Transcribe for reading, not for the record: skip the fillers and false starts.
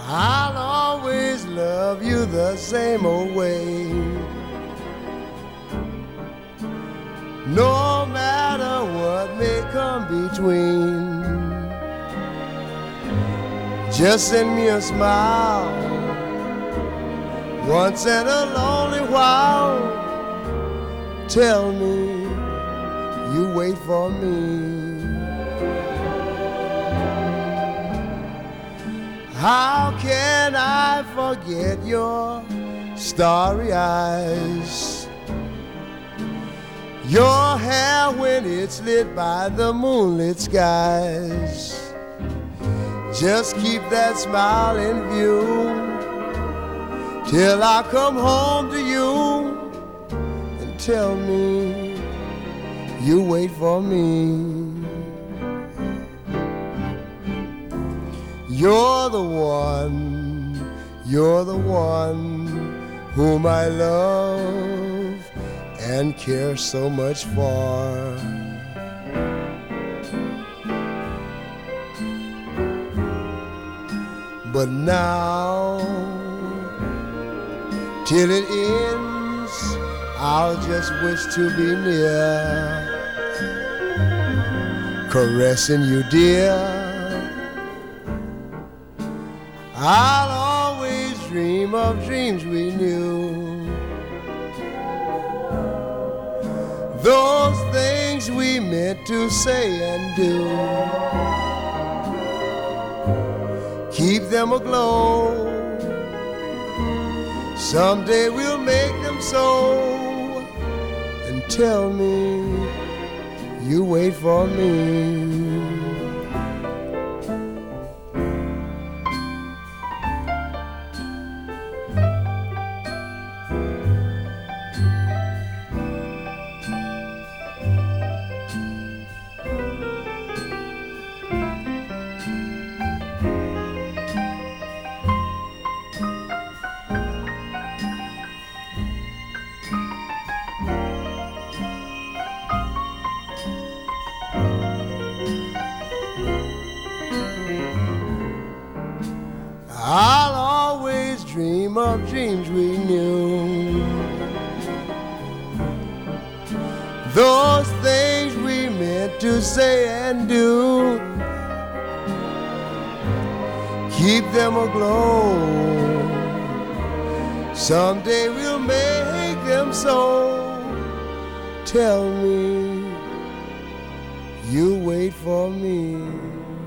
I'll always love you the same old way. No matter what may come between, just send me a smile once in a lonely while. Tell me you wait for me. How can I forget your starry eyes? Your hair when it's lit by the moonlit skies. Just keep that smile in view till I come home to you and tell me you wait for me. You're the one whom I love and care so much for. But now, till it ends, I'll just wish to be near, caressing you, dear. I'll always dream of dreams we knew, those things we meant to say and do. Keep them aglow, someday we'll make them so. And tell me you wait for me. I'll always dream of dreams we knew, those things we meant to say and do. Keep them aglow, someday we'll make them so. Tell me you wait for me.